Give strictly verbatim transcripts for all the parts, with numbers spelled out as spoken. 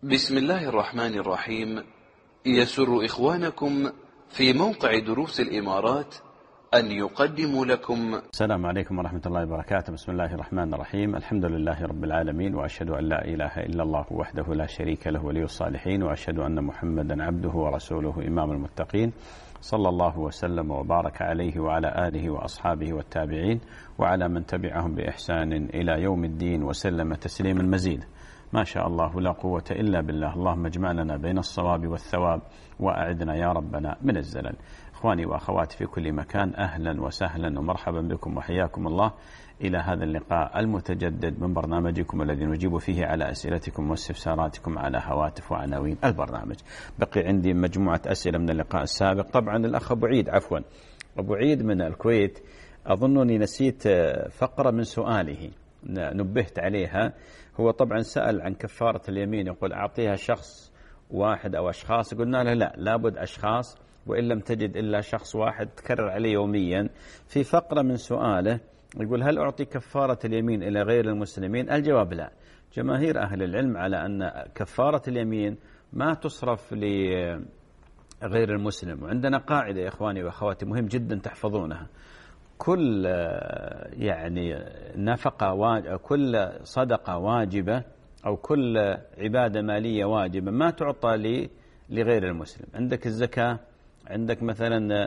بسم الله الرحمن الرحيم. يسر إخوانكم في موقع دروس الإمارات أن يقدموا لكم. السلام عليكم ورحمة الله وبركاته. بسم الله الرحمن الرحيم. الحمد لله رب العالمين، وأشهد أن لا إله إلا الله وحده لا شريك له ولي الصالحين، وأشهد أن محمدا عبده ورسوله إمام المتقين، صلى الله وسلم وبارك عليه وعلى آله وأصحابه والتابعين وعلى من تبعهم بإحسان إلى يوم الدين وسلم تسليما مزيدا. ما شاء الله لا قوة إلا بالله. اللهم اجمعنا بين الصواب والثواب وأعدنا يا ربنا من الزلل. إخواني وأخواتي في كل مكان، أهلا وسهلا ومرحبا بكم وحياكم الله إلى هذا اللقاء المتجدد من برنامجكم الذي نجيب فيه على أسئلتكم واستفساراتكم على هواتف وعناوين البرنامج. بقي عندي مجموعة أسئلة من اللقاء السابق. طبعا الأخ أبو عيد عفوا أبو عيد من الكويت، أظنني نسيت فقرة من سؤاله نبهت عليها. هو طبعا سأل عن كفارة اليمين، يقول أعطيها شخص واحد أو أشخاص. قلنا له لا، لابد أشخاص، وإن لم تجد إلا شخص واحد تكرر عليه يوميا. في فقرة من سؤاله يقول هل أعطي كفارة اليمين إلى غير المسلمين؟ الجواب لا. جماهير أهل العلم على أن كفارة اليمين ما تصرف لغير المسلم. وعندنا قاعدة يا إخواني وأخواتي مهم جدا تحفظونها: كل يعني نفقة واجبة، كل صدقة واجبة أو كل عبادة مالية واجبة ما تعطى لي لغير المسلم. عندك الزكاة، عندك مثلا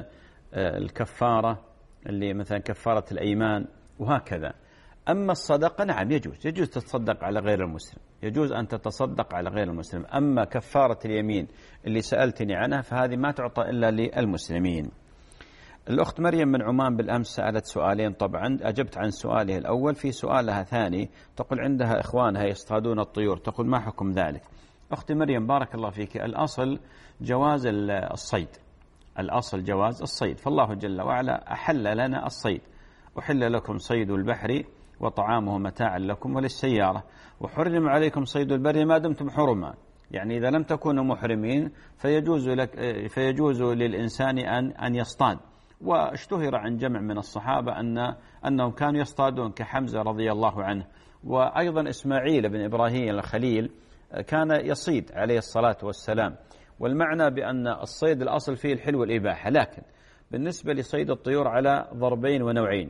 الكفارة اللي مثلا كفارة الأيمان وهكذا. أما الصدقة نعم يجوز يجوز تتصدق على غير المسلم، يجوز أن تتصدق على غير المسلم. أما كفارة اليمين اللي سألتني عنها فهذه ما تعطى إلا للمسلمين. الأخت مريم من عمان بالأمس سألت سؤالين، طبعا أجبت عن سؤاله الأول. في سؤالها ثاني تقول عندها إخوانها يصطادون الطيور، تقول ما حكم ذلك؟ أختي مريم بارك الله فيك، الأصل جواز الصيد، الأصل جواز الصيد، فالله جل وعلا أحل لنا الصيد. أحل لكم صيد البحر وطعامه متاعا لكم وللسيارة، وحرم عليكم صيد البر ما دمتم حرما. يعني إذا لم تكونوا محرمين فيجوز لك فيجوز للإنسان أن أن يصطاد. واشتهر عن جمع من الصحابة أن أنهم كانوا يصطادون كحمزة رضي الله عنه، وأيضا إسماعيل بن إبراهيم الخليل كان يصيد عليه الصلاة والسلام. والمعنى بأن الصيد الأصل فيه الحل والإباحة، لكن بالنسبة لصيد الطيور على ضربين ونوعين.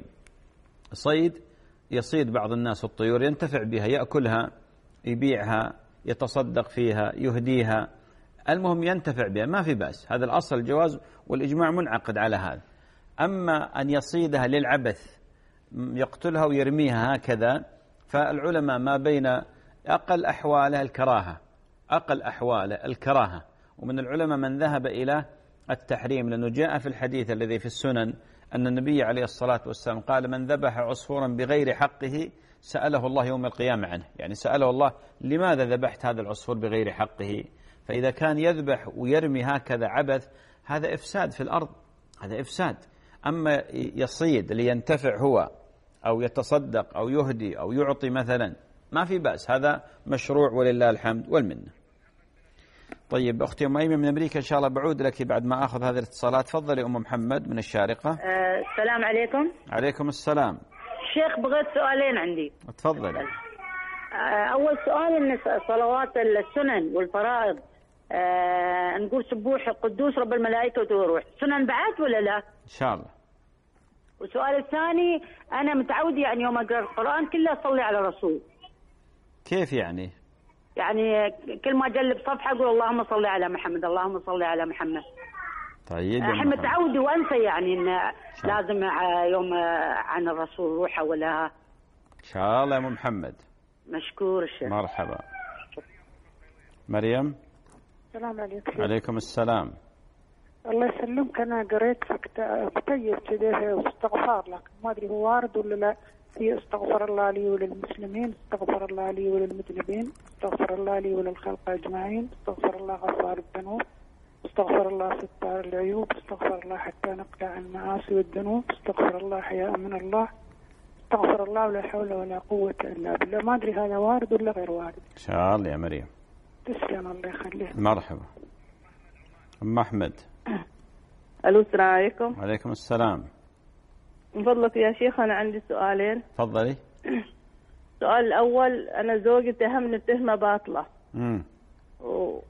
صيد يصيد بعض الناس الطيور ينتفع بها، يأكلها، يبيعها، يتصدق فيها، يهديها، المهم ينتفع بها، ما في بأس، هذا الأصل الجواز والإجماع منعقد على هذا. أما أن يصيدها للعبث يقتلها ويرميها هكذا، فالعلماء ما بين أقل أحواله الكراهة، أقل أحواله الكراهة. ومن العلماء من ذهب إلى التحريم، لأنه جاء في الحديث الذي في السنن أن النبي عليه الصلاة والسلام قال من ذبح عصفورا بغير حقه سأله الله يوم القيامة عنه، يعني سأله الله لماذا ذبحت هذا العصفور بغير حقه. فإذا كان يذبح ويرمي هكذا عبث هذا إفساد في الأرض، هذا إفساد. أما يصيد لينتفع هو أو يتصدق أو يهدي أو يعطي مثلا ما في بأس، هذا مشروع ولله الحمد والمنة. طيب أختي أم أيمن من أمريكا، إن شاء الله بعود لك بعد ما أخذ هذه الاتصالات. تفضلي أم محمد من الشارقة. أه السلام عليكم. عليكم السلام. شيخ بغيت سؤالين عندي. تفضلي. أه أول سؤال إن صلوات السنن والفرائض أه نقول سبوح القدوس رب الملائكة والروح سنن بعد ولا لا؟ إن شاء الله. والسؤال الثاني أنا متعود يعني يوم أقرأ القرآن كله أصلي على الرسول. كيف يعني؟ يعني كل ما أجلب صفحة أقول اللهم صل على محمد اللهم صل على محمد. طيب الحين متعود وأنسى يعني إن لازم يوم عن الرسول روحه ولا. إن شاء الله يا أم محمد. مشكور الشيخ. مرحبا. مريم. السلام عليكم. عليكم السلام. الله يسلمك. أنا قريت في كتيب كده استغفار، لكن ما أدري هو وارد ولا لا. في استغفر الله لي وللمسلمين، استغفر الله لي وللمذنبين، استغفر الله لي وللخلق أجمعين، استغفر الله غفار الذنوب، استغفر الله ستار العيوب، استغفر الله حتى نقلع عن المعاصي والذنوب، استغفر الله حياء من الله، استغفر الله ولا حول ولا قوة إلا بالله. ما أدري هذا وارد ولا غير وارد. إن شاء الله يا مريم. تسلم الله يخليك. مرحبا. أم أحمد. ألو السلام عليكم. وعليكم السلام. من فضلك يا شيخ أنا عندي سؤالين. تفضلي. السؤال الأول، أنا زوجي اتهمني بتهمة باطلة امم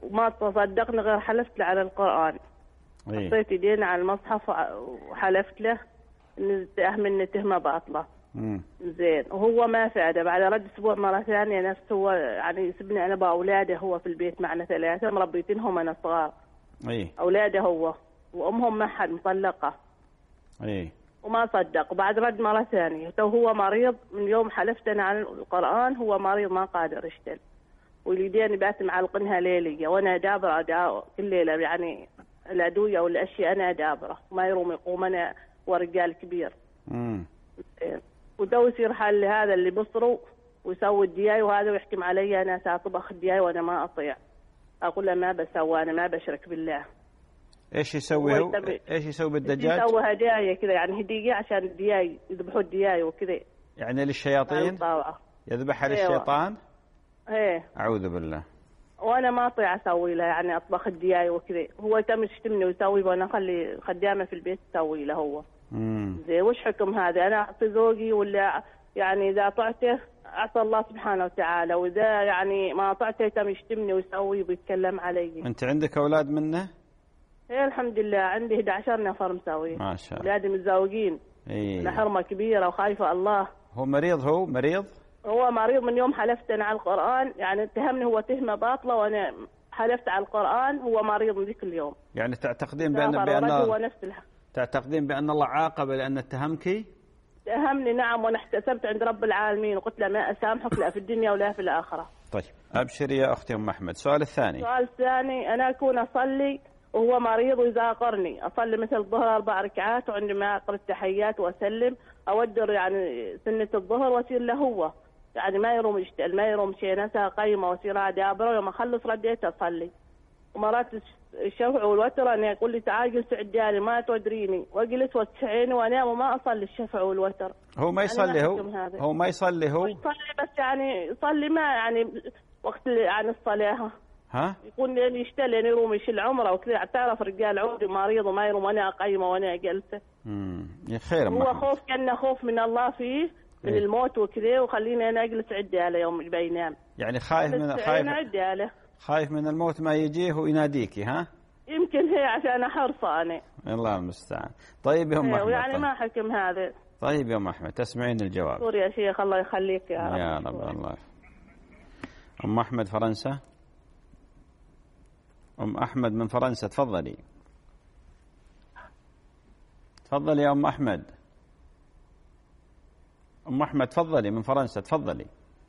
وما تصدقني غير حلفت له على القرآن. إيه؟ حطيت يدين على المصحف وحلفت له إن أهمل تهمة باطلة. مم. زين، وهو ما فاده. بعد رد أسبوع مرة ثانية نفس هو يعني يسبني أنا بأولاده، هو في البيت معنا ثلاثة مربيتينهم أنا صغار. إيه؟ أولاده هو وأمهم ما حد مطلقة. إيه؟ وما صدق. وبعد رد مرة ثانية تو هو مريض، من يوم حلفت أنا عن القرآن هو مريض ما قادر يشتل، واليدين بات معلقنها ليلية وأنا أدابر أدابر كل ليلة، يعني الأدوية والأشياء أنا أدابره وما يروم يقوم، أنا ورجال كبير. مم. ودو يصير حل هذا اللي بصره ويسوي الدياي وهذا ويحكم علي أنا سأطبخ الدياي وأنا ما أطيع. أقول له ما بسوي، أنا ما بشرك بالله. ايش يسوي هو؟ ايش يسوي بالدجاج؟ يسوي هدايا كذا، يعني هدية عشان الدياي يذبحوا الدياي وكذا. يعني للشياطين؟ يذبحها للشيطان؟ ايه. اعوذ بالله. وانا ما اطيع اسوي له، يعني اطبخ الدياي وكذا. هو تم يشتمني ويسوي وانا اخلي خدامه في البيت تسوي له هو. امم زين، وش حكم هذا؟ انا اعطي زوجي ولا يعني اذا اطعته عصى الله سبحانه وتعالى، واذا يعني ما اطعته تم يشتمني ويسوي ويتكلم علي. انت عندك اولاد منه؟ ايه الحمد لله، عندي أحد عشر نفر مساوي. ما شاء الله. اولادي متزوجين. ايه. انا حرمه كبيره وخايفه الله. هو مريض؟ هو مريض؟ هو مريض من يوم حلفت أنا على القرآن، يعني اتهمني هو تهمة باطلة وأنا حلفت على القرآن. هو مريض من ذيك اليوم. يعني تعتقدين بأن بأن هو نفس الح... تعتقدين بأن الله عاقب لأن اتهمك؟ اتهمني نعم، وأنا احتسبت عند رب العالمين وقلت له ما أسامحك لا في الدنيا ولا في الآخرة. طيب أبشري يا أختي أم أحمد. السؤال الثاني. السؤال الثاني، أنا أكون أصلي وهو مريض ويزاقرني، أصلي مثل الظهر أربع ركعات وعندما أقرأ التحيات وأسلم أودر يعني سنة الظهر وأصير له هو، يعني ما يروم يشتغل ما يروم شيء، نسى قيمة وسيرة دابرة. يوم أخلص رديت أصلي. ومرات الشفع والوتر أنا يقول لي تعال جلس عدالي ما تودريني، وأجلس وتسعيني وأنام وما أصلي الشفع والوتر. هو ما يصلي هو هو ما يصلي هو يصلي بس يعني يصلي ما يعني وقت عن الصلاة ها يقول لي يشتغل يعني يروم يشيل عمره وكذا. تعرف رجال عودي مريض وما يروم وأنا قيمة وأنا جلسة. امم يا خير. هو خوف كأنه خوف من الله فيه من إيه؟ الموت وكذا، وخليني انا اجلس عداله يوم بينام. يعني خايف من خايف عداله خايف من الموت ما يجيه ويناديكي. ها يمكن هي عشان احرصه انا. الله المستعان. طيب يا ام احمد. يعني طيب. ما حكم هذا. طيب يا ام احمد تسمعين الجواب. شكرا يا شيخ، الله يخليك يا رب. يا رب الله. ام احمد فرنسا. ام احمد من فرنسا تفضلي. تفضلي يا ام احمد. أم أحمد تفضلي من فرنسا تفضلي.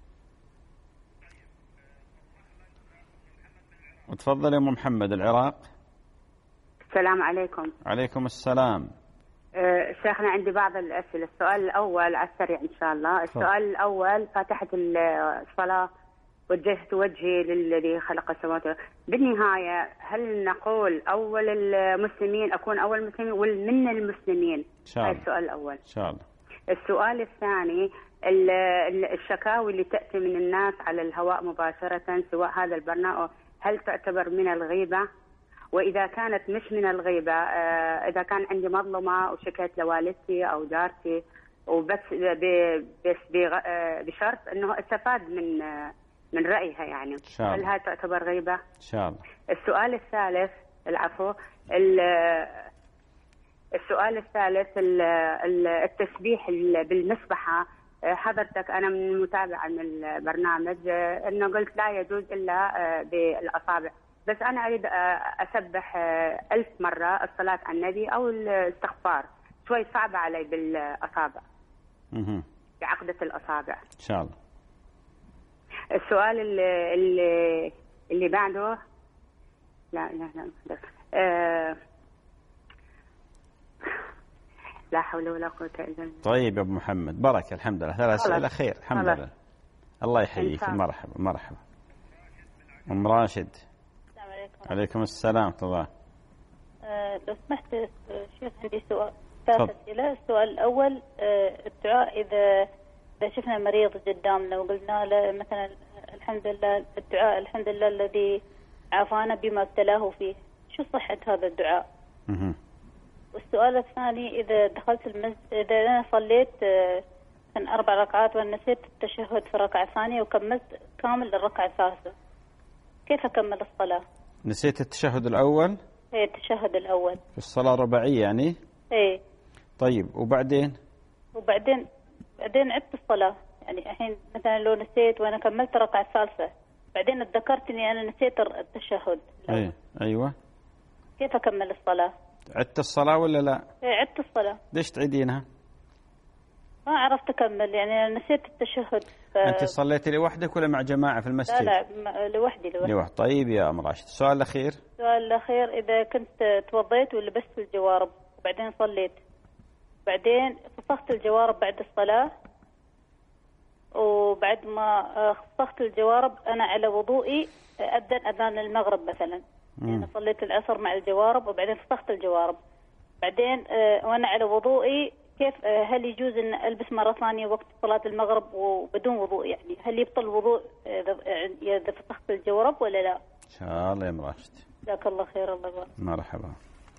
وتفضلي أم محمد العراق. السلام عليكم. عليكم السلام. أه شيخنا عندي بعض الأسئلة. السؤال الأول على السريع إن شاء الله. السؤال الأول، فاتحة الصلاة وجهت وجهي للذي خلق السماوات. بالنهاية هل نقول أول المسلمين أكون أول المسلمين ومن المسلمين؟ إن شاء الله. هذا السؤال الأول. إن شاء الله. السؤال الثاني، الشكاوي اللي تأتي من الناس على الهواء مباشرة سواء هذا البرنامج هل تعتبر من الغيبة؟ وإذا كانت مش من الغيبة، إذا كان عندي مظلمة وشكيت لوالدتي أو جارتي وبس بس بشرط أنه استفاد من من رأيها، يعني هل هذا تعتبر غيبة؟ إن شاء الله. السؤال الثالث، العفو، السؤال الثالث التسبيح بالمسبحة. حضرتك أنا من متابعة من البرنامج أنه قلت لا يجوز إلا بالأصابع، بس أنا أريد أسبح ألف مرة الصلاة على النبي أو الاستغفار، شوي صعبة علي بالأصابع بعقدة الأصابع. إن شاء الله. السؤال اللي اللي, اللي بعده، لا لا لا أه لا حول ولا قوة إلا بالله. طيب يا أبو محمد بركة الحمد لله. ثلاث أسئلة خير الحمد خلص. لله. الله يحييك. مرحبا مرحبا. أم راشد. السلام عليكم. عليكم السلام طبعا. أه لو سمحت شيخ عندي سؤال ثلاث أسئلة. السؤال الأول، أه الدعاء إذا إذا شفنا مريض قدامنا وقلنا له مثلا الحمد لله، الدعاء الحمد لله الذي عافانا بما ابتلاه فيه، شو صحة هذا الدعاء؟ اها. والسؤال الثاني، إذا دخلت المسجد، إذا أنا صليت من أربع ركعات ونسيت التشهد في الركعة الثانية وكملت كامل الركعة الثالثة، كيف أكمل الصلاة؟ نسيت التشهد الأول؟ إيه التشهد الأول في الصلاة الرباعية يعني؟ إيه. طيب وبعدين؟ وبعدين بعدين عدت الصلاة، يعني الحين مثلا لو نسيت وأنا كملت الركعة الثالثة بعدين اتذكرت إني أنا نسيت التشهد. أي أيوة. كيف أكمل الصلاة؟ عدت الصلاة ولا لا؟ إيه عدت الصلاة. ليش تعيدينها؟ ما عرفت أكمل، يعني أنا نسيت التشهد. ف... أنت صليتي لوحدك ولا مع جماعة في المسجد؟ لا لا لوحدي لوحدي. لوحدي. طيب يا أم راشد، السؤال الأخير. السؤال الأخير، إذا كنت توضيت ولبست الجوارب وبعدين صليت، بعدين فسخت الجوارب بعد الصلاة، وبعد ما فسخت الجوارب أنا على وضوئي أذن أذان المغرب مثلا، يعني صليت العصر مع الجوارب وبعدين فسخت الجوارب، بعدين وأنا على وضوئي كيف هل يجوز أن ألبس مرة ثانية وقت صلاة المغرب وبدون وضوء؟ يعني هل يبطل الوضوء إذا فسخت الجوارب ولا لا؟ إن شاء الله يا أم راشد. جزاك الله خير. الله يبارك. مرحبا.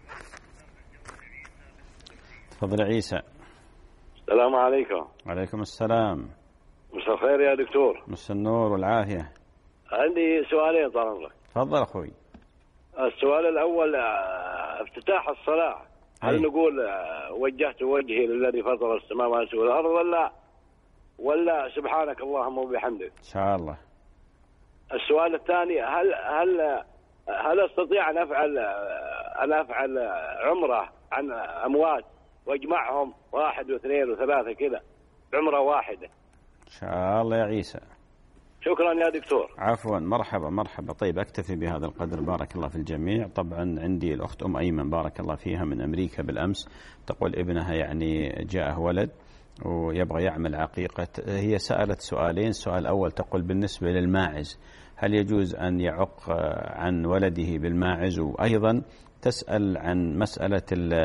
تفضل عيسى. السلام عليكم. وعليكم السلام. مساء الخير يا دكتور. مساء النور والعافية. عندي سؤالين طال عمرك. تفضل أخوي. السؤال الأول افتتاح الصلاة، هل أي. نقول وجهت وجهي للذي فطر السماوات والأرض ولا ولا سبحانك اللهم وبحمدك؟ إن شاء الله. السؤال الثاني، هل هل هل استطيع أن أفعل أن أفعل عمرة عن أموات واجمعهم واحد واثنين وثلاثة كذا عمرة واحدة؟ إن شاء الله يا عيسى. شكرا يا دكتور. عفوا. مرحبا مرحبا. طيب أكتفي بهذا القدر، بارك الله في الجميع. طبعا عندي الأخت أم أيمن بارك الله فيها من أمريكا بالأمس، تقول ابنها يعني جاءه ولد ويبغى يعمل عقيقة. هي سألت سؤالين، السؤال الأول تقول بالنسبة للماعز هل يجوز أن يعق عن ولده بالماعز، وأيضا تسأل عن مسألة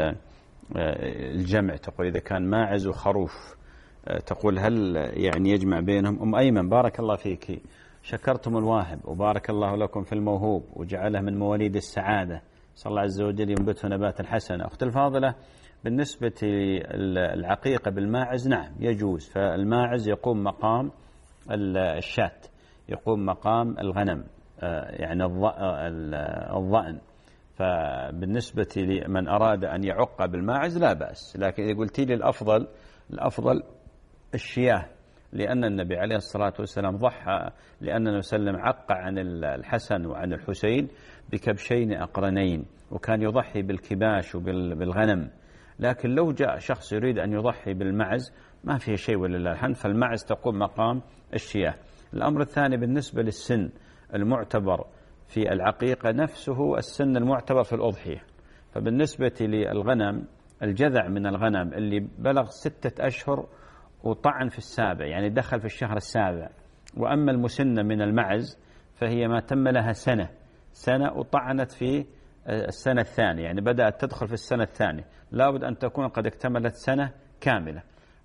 الجمع، تقول إذا كان ماعز وخروف تقول هل يعني يجمع بينهم. أم أيمن بارك الله فيك، شكرتم الواهب وبارك الله لكم في الموهوب وجعله من مواليد السعادة، صلى الله عز وجل ينبته نباتا حسنا. أخت الفاضلة، بالنسبة للعقيقة بالماعز نعم يجوز، فالماعز يقوم مقام الشاة، يقوم مقام الغنم يعني الضأن، فبالنسبة لمن أراد أن يعق بالماعز لا بأس. لكن إذا قلتي لي الأفضل الأفضل الشياه، لأن النبي عليه الصلاة والسلام ضحى، لأن النبي صلى الله عليه وسلم عق عن الحسن وعن الحسين بكبشين أقرنين، وكان يضحي بالكباش وبالغنم. لكن لو جاء شخص يريد أن يضحي بالمعز ما فيه شيء ولله الحمد، فالمعز تقوم مقام الشياه. الأمر الثاني بالنسبة للسن المعتبر في العقيقة نفسه السن المعتبر في الأضحية، فبالنسبة للغنم الجذع من الغنم اللي بلغ ستة أشهر وطعن في السابع، يعني دخل في الشهر السابع. وأما المسنة من المعز فهي ما تم لها سنة سنة وطعنت في السنة الثانية، يعني بدأت تدخل في السنة الثانية، لابد أن تكون قد اكتملت سنة كاملة.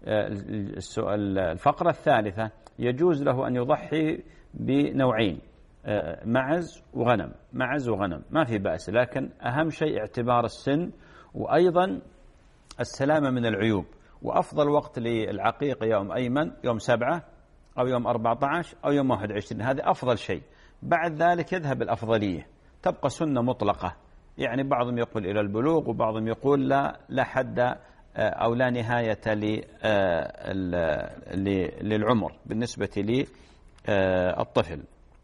الفقرة الثالثة يجوز له أن يضحي بنوعين، معز وغنم، معز وغنم ما في بأس، لكن أهم شيء اعتبار السن وأيضا السلامة من العيوب. وأفضل وقت للعقيقة يوم أيمن يوم سبعة أو يوم أربعة عشر أو يوم واحد وعشرين، هذا أفضل شيء. بعد ذلك يذهب الأفضلية، تبقى سنة مطلقة، يعني بعضهم يقول إلى البلوغ وبعضهم يقول لا لا حد أو لا نهاية للعمر بالنسبة للطفل.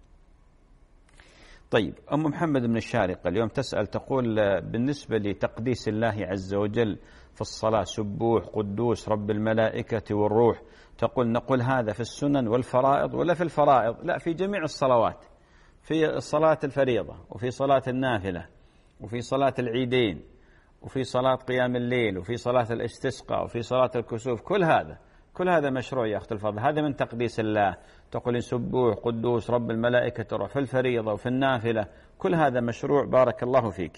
طيب أم محمد من الشارقة اليوم تسأل تقول بالنسبة لتقديس الله عز وجل في الصلاة سبوح قدوس رب الملائكة والروح، تقول نقول هذا في السنن والفرائض ولا في الفرائض؟ لا، في جميع الصلوات، في صلاة الفريضة وفي صلاة النافلة وفي صلاة العيدين وفي صلاة قيام الليل وفي صلاة الاستسقاء وفي صلاة الكسوف، كل هذا كل هذا مشروع يا أخت الفضل، هذا من تقديس الله. تقول سبوح قدوس رب الملائكة والروح في الفريضة وفي النافلة، كل هذا مشروع بارك الله فيك.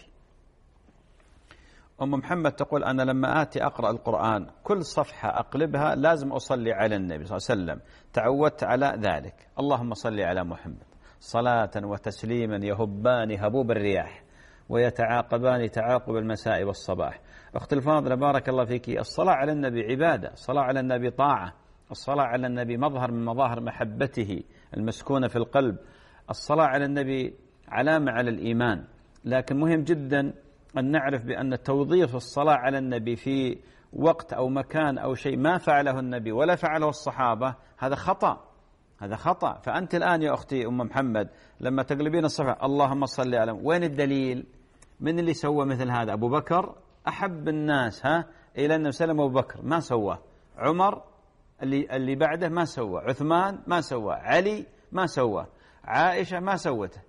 أم محمد تقول أنا لما آتي أقرأ القرآن كل صفحة أقلبها لازم أصلي على النبي صلى الله عليه وسلم، تعودت على ذلك، اللهم صل على محمد صلاة وتسليما يهبان هبوب الرياح ويتعاقبان تعاقب المساء والصباح. أخت الفاضلة بارك الله فيك، الصلاة على النبي عبادة، الصلاة على النبي طاعة، الصلاة على النبي مظهر من مظاهر محبته المسكونة في القلب، الصلاة على النبي علامة على الإيمان. لكن مهم جدا أن نعرف بأن توظيف الصلاة على النبي في وقت أو مكان أو شيء ما فعله النبي ولا فعله الصحابة هذا خطأ، هذا خطأ. فأنت الآن يا أختي أم محمد لما تقلبين الصفحة اللهم صل على، وين الدليل؟ من اللي سوى مثل هذا؟ أبو بكر أحب الناس ها إلى النبي صلى الله عليه وسلم، أبو بكر ما سوى، عمر اللي اللي بعده ما سوى، عثمان ما سوى، علي ما سوى، عائشة ما سوته،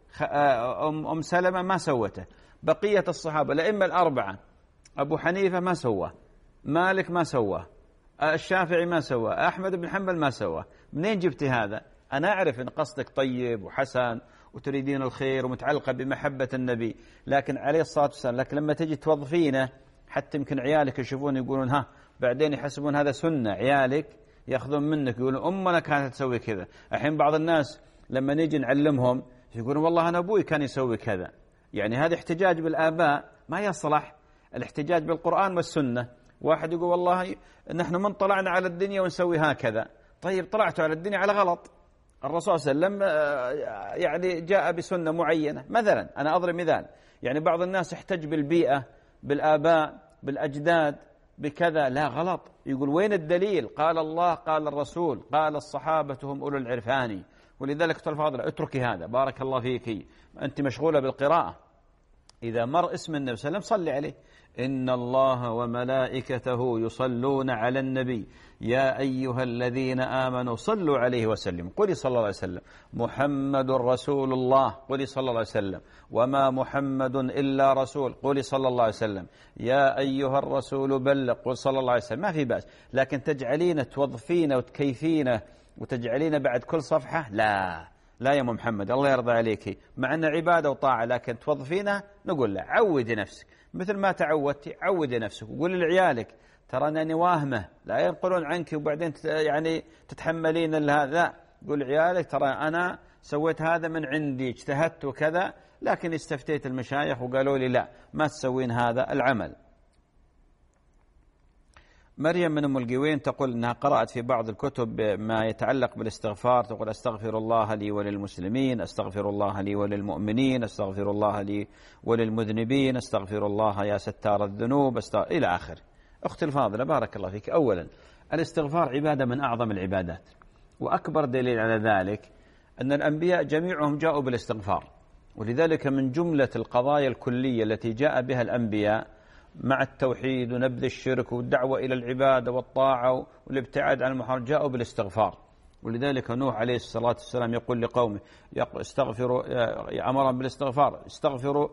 أم أم سلمة ما سوته، بقية الصحابة الأئمة الأربعة، أبو حنيفة ما سوى، مالك ما سوى، الشافعي ما سوى، أحمد بن حنبل ما سوى. منين جبت هذا؟ أنا أعرف أن قصدك طيب وحسن وتريدين الخير ومتعلقة بمحبة النبي، لكن عليه الصلاة والسلام، لكن لما تجي توظفينه حتى يمكن عيالك يشوفون يقولون ها، بعدين يحسبون هذا سنة، عيالك يأخذون منك يقولون أمنا كانت تسوي كذا. الحين بعض الناس لما نيجي نعلمهم يقولون والله أنا أبوي كان يسوي كذا، يعني هذا احتجاج بالآباء ما يصلح، الاحتجاج بالقرآن والسنة. واحد يقول والله نحن من طلعنا على الدنيا ونسوي هكذا، طيب طلعتوا على الدنيا على غلط، الرسول صلى الله عليه وسلم يعني جاء بسنة معينة. مثلا أنا أضرب مثال، يعني بعض الناس يحتج بالبيئة، بالآباء، بالأجداد، بكذا، لا غلط. يقول وين الدليل؟ قال الله، قال الرسول، قال الصحابة هم أولو العرفان. ولذلك قلت الفاضلة اتركي هذا، بارك الله فيك، أنت مشغولة بالقراءة. إذا مر اسم النبي صلى الله عليه وسلم صلي عليه. إن الله وملائكته يصلون على النبي يا أيها الذين آمنوا صلوا عليه وسلم. قولي صلى الله عليه وسلم. محمد رسول الله، قولي صلى الله عليه وسلم. وما محمد إلا رسول، قولي صلى الله عليه وسلم. يا أيها الرسول بلغ، قل صلى الله عليه وسلم. ما في بأس، لكن تجعلين توظفين وتكيفين وتجعلين بعد كل صفحة، لا لا يا محمد الله يرضى عليك، مع أن عبادة وطاعة، لكن توظفينها نقول لا، عودي نفسك مثل ما تعودتي، عودي نفسك. وقولي لعيالك ترى أنني واهمة، لا ينقلون عنك وبعدين يعني تتحملين هذا. قول عيالك ترى أنا سويت هذا من عندي، اجتهدت وكذا، لكن استفتيت المشايخ وقالوا لي لا ما تسوين هذا العمل. مريم من أم القوين تقول أنها قرأت في بعض الكتب ما يتعلق بالاستغفار، تقول أستغفر الله لي وللمسلمين، أستغفر الله لي وللمؤمنين، أستغفر الله لي وللمذنبين، أستغفر الله يا ستار الذنوب، أستغفر إلى آخر. أختي الفاضلة بارك الله فيك، أولا الاستغفار عبادة من أعظم العبادات، وأكبر دليل على ذلك أن الأنبياء جميعهم جاءوا بالاستغفار، ولذلك من جملة القضايا الكلية التي جاء بها الأنبياء مع التوحيد ونبذ الشرك والدعوة إلى العبادة والطاعة والابتعاد عن المحرم جاءوا بالاستغفار. ولذلك نوح عليه الصلاة والسلام يقول لقومه استغفروا، أمرهم بالاستغفار، استغفروا.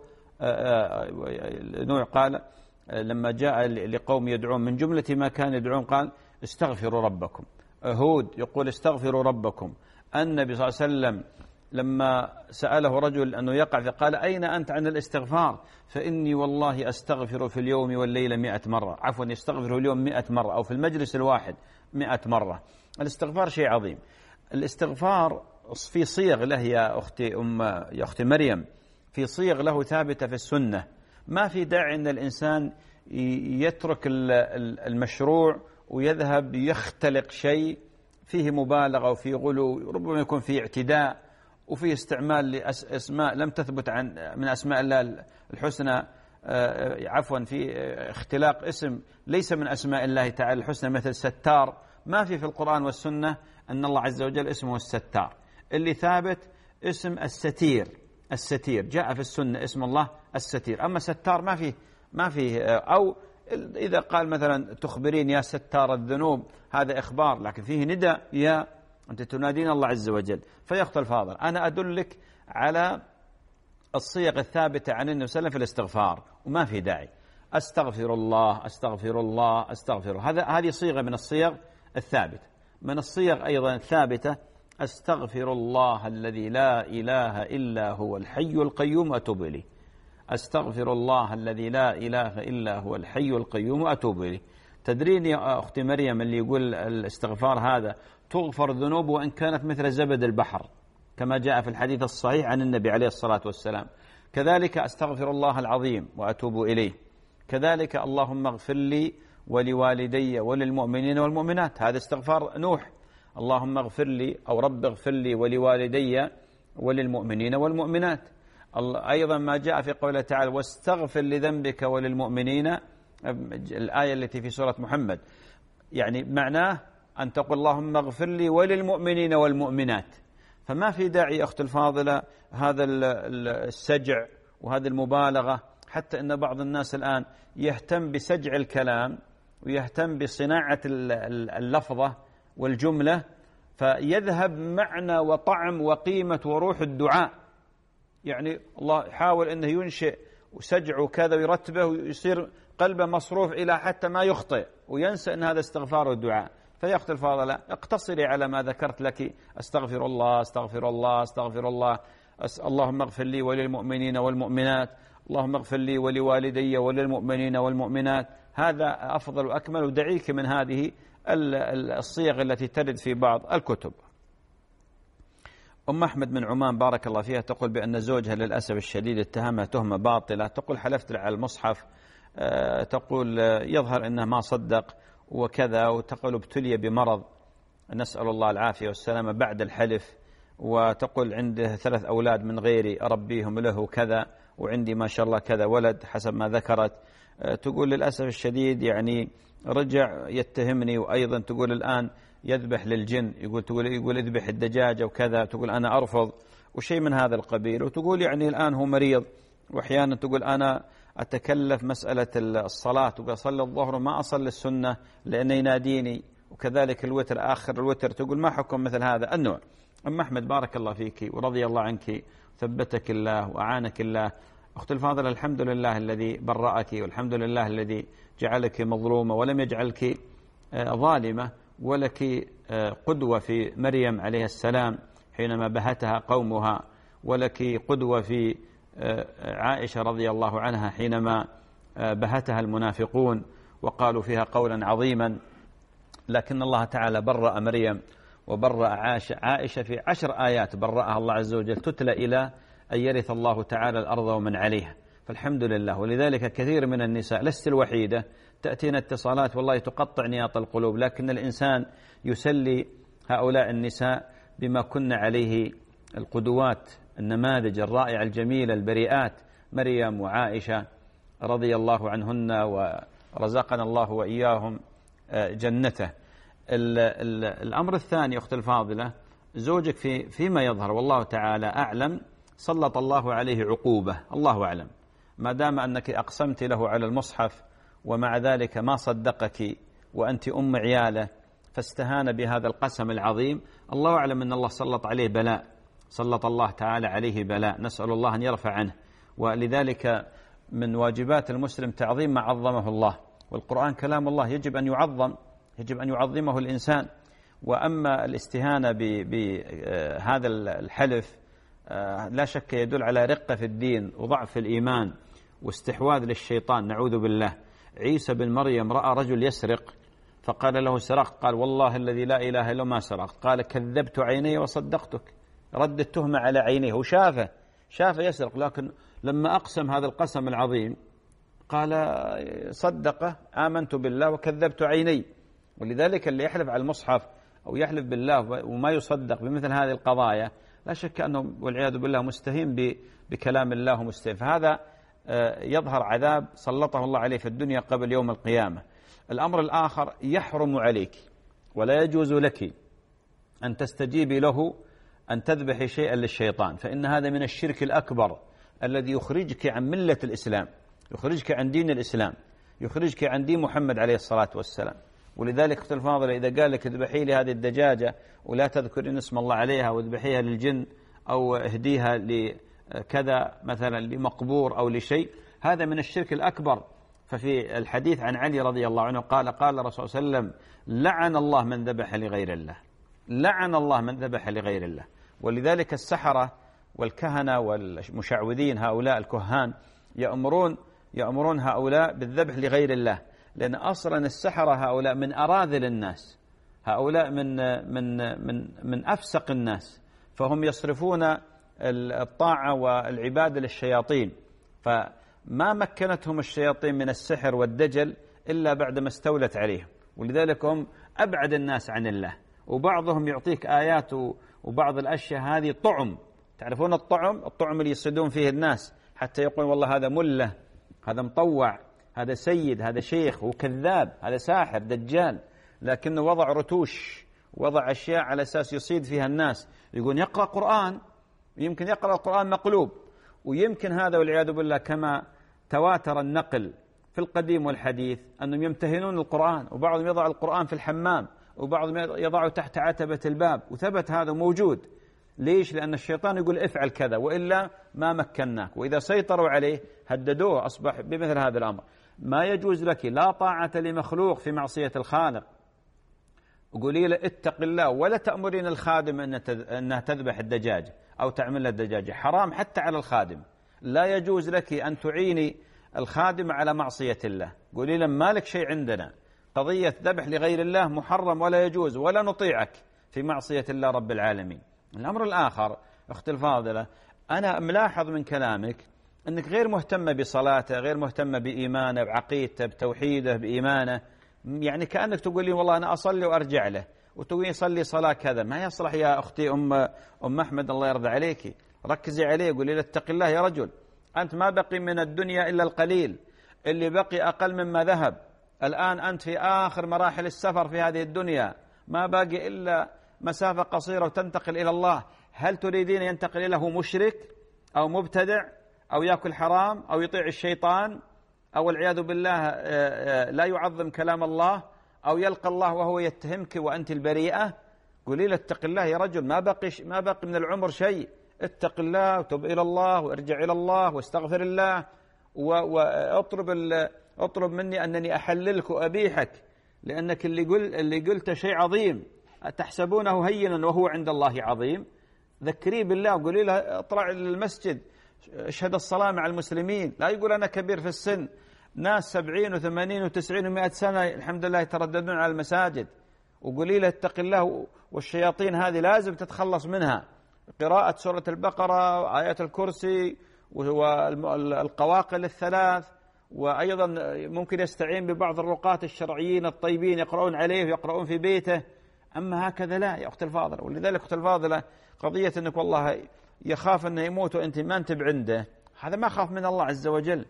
نوح قال لما جاء لقوم يدعون من جملة ما كان يدعون قال استغفروا ربكم. هود يقول استغفروا ربكم. النبي صلى الله عليه وسلم لما سأله رجل أنه يقع فقال أين أنت عن الاستغفار؟ فإني والله أستغفر في اليوم والليلة مئة مرة، عفوا يستغفر في اليوم مئة مرة، أو في المجلس الواحد مئة مرة. الاستغفار شيء عظيم. الاستغفار في صيغ له يا أختي أم يا أختي مريم، في صيغ له ثابتة في السنة. ما في داعي أن الإنسان يترك المشروع ويذهب يختلق شيء فيه مبالغة وفيه غلو، ربما يكون فيه اعتداء وفيه استعمال لأسماء لم تثبت عن من أسماء الله الحسنى، عفوا في اختلاق اسم ليس من أسماء الله تعالى الحسنى مثل ستار. ما في في القرآن والسنة أن الله عز وجل اسمه الستار. اللي ثابت اسم الستير، الستير جاء في السنة اسم الله الستير، أما ستار ما فيه ما فيه. أو إذا قال مثلا تخبرين يا ستار الذنوب هذا إخبار، لكن فيه نداء، يا أنت تنادين الله عز وجل. فيا الفاضل أنا أدلك على الصيغ الثابتة عن النبي صلى الله عليه وسلم في الاستغفار، وما في داعي أستغفر الله أستغفر الله أستغفر. هذا هذه صيغة من الصيغ الثابتة. من الصيغ أيضا الثابتة أستغفر الله الذي لا إله إلا هو الحي القيوم وأتوب إليه. أستغفر الله الذي لا إله إلا هو الحي القيوم وأتوب إليه. تدرين يا أختي مريم اللي يقول الاستغفار هذا تغفر ذنوب وإن كانت مثل زبد البحر، كما جاء في الحديث الصحيح عن النبي عليه الصلاة والسلام. كذلك أستغفر الله العظيم وأتوب إليه. كذلك اللهم اغفر لي ولوالدي وللمؤمنين والمؤمنات، هذا استغفار نوح. اللهم اغفر لي أو رب اغفر لي ولوالدي وللمؤمنين والمؤمنات. أيضا ما جاء في قوله تعالى واستغفر لذنبك وللمؤمنين، الآية التي في سورة محمد، يعني معناه أن تقول اللهم اغفر لي وللمؤمنين والمؤمنات. فما في داعي أخت الفاضلة هذا السجع وهذه المبالغة، حتى أن بعض الناس الآن يهتم بسجع الكلام ويهتم بصناعة اللفظة والجملة، فيذهب معنى وطعم وقيمة وروح الدعاء. يعني الله يحاول أنه ينشئ وسجع وكذا ويرتبه ويصير قلبه مصروف إلى حتى ما يخطئ وينسى أن هذا استغفار والدعاء. فيا أخت الفاضلة اقتصري على ما ذكرت لك، أستغفر الله أستغفر الله أستغفر الله، اللهم اغفر لي وللمؤمنين والمؤمنات، اللهم اغفر لي ولوالدي وللمؤمنين والمؤمنات. هذا أفضل وأكمل، ودعيك من هذه الصيغ التي ترد في بعض الكتب. أم أحمد من عمان بارك الله فيها تقول بأن زوجها للأسف الشديد اتهمها تهمة باطلة، تقول حلفت على المصحف، تقول يظهر أنه ما صدق وكذا، وتقول ابتلي بمرض نسأل الله العافية والسلامة بعد الحلف، وتقول عنده ثلاث أولاد من غيري أربيهم له كذا، وعندي ما شاء الله كذا ولد حسب ما ذكرت. تقول للأسف الشديد يعني رجع يتهمني، وأيضا تقول الآن يذبح للجن، يقول تقول يقول اذبح الدجاجة وكذا، تقول أنا أرفض وشيء من هذا القبيل. وتقول يعني الآن هو مريض، وأحيانا تقول أنا أتكلف مسألة الصلاة، تقول صلي الظهر ما أصلي السنة لأنه يناديني، وكذلك الوتر آخر الوتر. تقول ما حكم مثل هذا النوع؟ أم أحمد بارك الله فيك ورضي الله عنك، ثبتك الله وأعانك الله. أخت الفاضلة الحمد لله الذي برأك، والحمد لله الذي جعلك مظلومة ولم يجعلك ظالمة، ولك قدوة في مريم عليه السلام حينما بهتها قومها، ولك قدوة في عائشة رضي الله عنها حينما بهتها المنافقون وقالوا فيها قولا عظيما. لكن الله تعالى برأ مريم وبرأ عائشة في عشر آيات برأها الله عز وجل تتلى إلى أن يرث الله تعالى الأرض ومن عليها، فالحمد لله. ولذلك كثير من النساء، لست الوحيدة، تأتينا اتصالات والله تقطع نياط القلوب، لكن الإنسان يسلي هؤلاء النساء بما كن عليه القدوات، النماذج الرائعة الجميلة البريئات، مريم وعائشة رضي الله عنهن ورزقنا الله وإياهم جنته. الأمر الثاني أخت الفاضلة، زوجك في فيما يظهر والله تعالى أعلم سلط الله عليه عقوبة، الله أعلم، ما دام أنك أقسمت له على المصحف ومع ذلك ما صدقك وأنت أم عياله فاستهان بهذا القسم العظيم، الله أعلم أن الله سلط عليه بلاء، سلط الله تعالى عليه بلاء، نسأل الله أن يرفع عنه. ولذلك من واجبات المسلم تعظيم ما عظمه الله، والقرآن كلام الله يجب أن يعظم، يجب أن يعظمه الإنسان. وأما الاستهانة بهذا الحلف لا شك يدل على رقة في الدين وضعف في الإيمان واستحواذ للشيطان، نعوذ بالله. عيسى بن مريم رأى رجل يسرق فقال له سرقت، قال والله الذي لا إله إلا ما سرقت، قال كذبت عيني وصدقتك، رد التهمة على عينيه، وشافه شافه يسرق، لكن لما أقسم هذا القسم العظيم قال صدقه، آمنت بالله وكذبت عيني. ولذلك اللي يحلف على المصحف أو يحلف بالله وما يصدق بمثل هذه القضايا لا شك أنه والعياذ بالله مستهين بكلام الله ومستهين، فهذا يظهر عذاب سلطه الله عليه في الدنيا قبل يوم القيامة. الأمر الآخر، يحرم عليك ولا يجوز لك أن تستجيبي له أن تذبحي شيئا للشيطان، فإن هذا من الشرك الأكبر الذي يخرجك عن ملة الإسلام، يخرجك عن دين الإسلام، يخرجك عن دين محمد عليه الصلاة والسلام. ولذلك أخت الفاضلة إذا قال لك اذبحي لي هذه الدجاجة ولا تذكرين اسم الله عليها واذبحيها للجن أو اهديها لكذا مثلا لمقبور أو لشيء، هذا من الشرك الأكبر. ففي الحديث عن علي رضي الله عنه قال قال الرسول صلى الله عليه وسلم لعن الله من ذبح لغير الله، لعن الله من ذبح لغير الله. ولذلك السحرة والكهنة والمشعوذين هؤلاء الكهان يأمرون يأمرون هؤلاء بالذبح لغير الله، لأن أصلا السحرة هؤلاء من أراذل الناس، هؤلاء من من من من أفسق الناس، فهم يصرفون الطاعة والعبادة للشياطين، فما مكنتهم الشياطين من السحر والدجل إلا بعدما استولت عليهم. ولذلك هم أبعد الناس عن الله، وبعضهم يعطيك آيات وبعض الأشياء هذه طعم تعرفون الطعم الطعم اللي يصيدون فيه الناس حتى يقول والله هذا ملة، هذا مطوع، هذا سيد، هذا شيخ، هو كذاب، هذا ساحر دجال، لكنه وضع رتوش، وضع أشياء على أساس يصيد فيها الناس. يقول يقرأ قرآن، يمكن يقرأ القرآن مقلوب، ويمكن هذا والعياذ بالله كما تواتر النقل في القديم والحديث أنهم يمتهنون القرآن، وبعضهم يضع القرآن في الحمام، وبعضهم يضعه تحت عتبة الباب، وثبت هذا موجود. ليش؟ لأن الشيطان يقول افعل كذا وإلا ما مكناك، وإذا سيطروا عليه هددوه، أصبح بمثل هذا الأمر. ما يجوز لك لا طاعة لمخلوق في معصية الخالق. قولي له اتق الله، ولا تأمرين الخادم أنها تذبح الدجاجة أو تعمل له الدجاجة، حرام حتى على الخادم. لا يجوز لك أن تعيني الخادم على معصية الله. قولي له ما لك شيء عندنا، قضية ذبح لغير الله محرم ولا يجوز، ولا نطيعك في معصية الله رب العالمين. الأمر الآخر أختي الفاضلة، أنا ملاحظ من كلامك أنك غير مهتمة بصلاته، غير مهتمة بإيمانه، بعقيدته، بتوحيده، بإيمانه. يعني كأنك تقول لي والله أنا أصلي وأرجع له، وتقولي صلي صلاة كذا. ما يصلح يا أختي أم أم أحمد الله يرضى عليك، ركزي عليه، قولي له اتق الله يا رجل، أنت ما بقي من الدنيا إلا القليل، اللي بقي أقل مما ذهب. الآن أنت في آخر مراحل السفر في هذه الدنيا، ما باقي إلا مسافة قصيرة وتنتقل إلى الله. هل تريدين ينتقل إليه مشرك أو مبتدع أو يأكل حرام أو يطيع الشيطان أو العياذ بالله لا يعظم كلام الله أو يلقى الله وهو يتهمك وأنت البريئة؟ قولي له اتق الله يا رجل، ما بقي ما بقي من العمر شيء، اتق الله وتب إلى الله وارجع إلى الله واستغفر الله، واطلب اطلب مني أنني أحللك وأبيحك، لأنك اللي قل اللي قلت شيء عظيم، تحسبونه هينا وهو عند الله عظيم. ذكريه بالله وقولي له اطلع للمسجد، اشهد الصلاة مع المسلمين. لا يقول أنا كبير في السن، ناس سبعين وثمانين وتسعين ومائة سنة الحمد لله يترددون على المساجد. وقولي له اتق الله، والشياطين هذه لازم تتخلص منها. قراءة سورة البقرة وآيات الكرسي والقواقل الثلاث، وأيضا ممكن يستعين ببعض الرقاة الشرعيين الطيبين يقرؤون عليه ويقرؤون في بيته. أما هكذا لا يا أخت الفاضلة. ولذلك أخت الفاضلة قضية أنك والله يخاف أنه يموت وأنت ما أنت عنده، هذا ما خاف من الله عز وجل،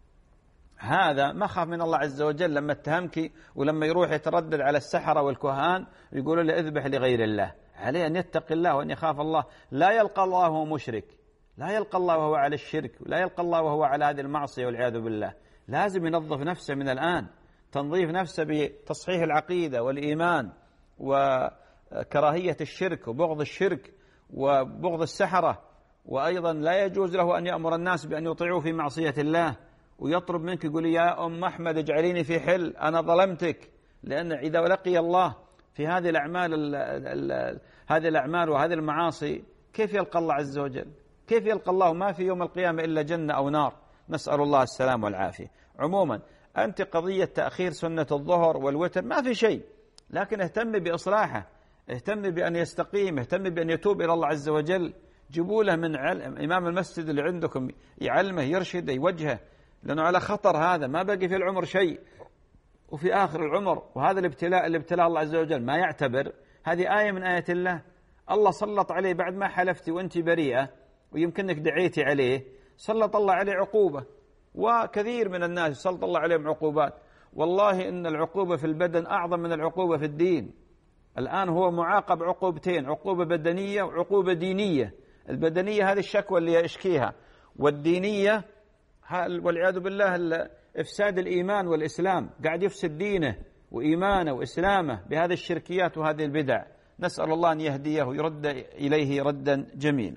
هذا ما خاف من الله عز وجل. لما اتهمك ولما يروح يتردد على السحرة والكهان يقولوا له اذبح لغير الله، عليه أن يتق الله وأن يخاف الله. لا يلقى الله وهو مشرك، لا يلقى الله وهو على الشرك، لا يلقى الله وهو على هذه المعصية والعياذ بالله. لازم ينظف نفسه من الآن، تنظيف نفسه بتصحيح العقيدة والإيمان وكراهية الشرك وبغض الشرك وبغض السحرة. وأيضا لا يجوز له أن يأمر الناس بأن يطيعوا في معصية الله، ويطلب منك يقول يا أم أحمد اجعليني في حل، أنا ظلمتك. لأن إذا لقي الله في هذه الأعمال ال ال ال هذه الأعمال وهذه المعاصي، كيف يلقى الله عز وجل؟ كيف يلقى الله؟ ما في يوم القيامة إلا جنة أو نار، نسأل الله السلام والعافية. عموما أنت قضية تأخير سنة الظهر والوتر ما في شيء، لكن اهتم بإصلاحه، اهتم بأن يستقيم، اهتم بأن يتوب إلى الله عز وجل. جيبوا له من علم إمام المسجد اللي عندكم يعلمه يرشده يوجهه، لأنه على خطر، هذا ما بقي في العمر شيء وفي آخر العمر. وهذا الابتلاء اللي ابتلاه الله عز وجل ما يعتبر، هذه آية من آيات الله. الله سلط عليه بعد ما حلفتي وأنت بريئة ويمكنك دعيتي عليه، سلط الله عليه عقوبة. وكثير من الناس سلط الله عليهم عقوبات. والله إن العقوبة في البدن أعظم من العقوبة في الدين. الآن هو معاقب عقوبتين، عقوبة بدنية وعقوبة دينية. البدنية هذه الشكوى اللي يشكيها، والدينية والعياذ بالله إفساد الإيمان والإسلام، قاعد يفسد دينه وإيمانه وإسلامه بهذه الشركيات وهذه البدع. نسأل الله أن يهديه ويرد إليه ردا جميلا.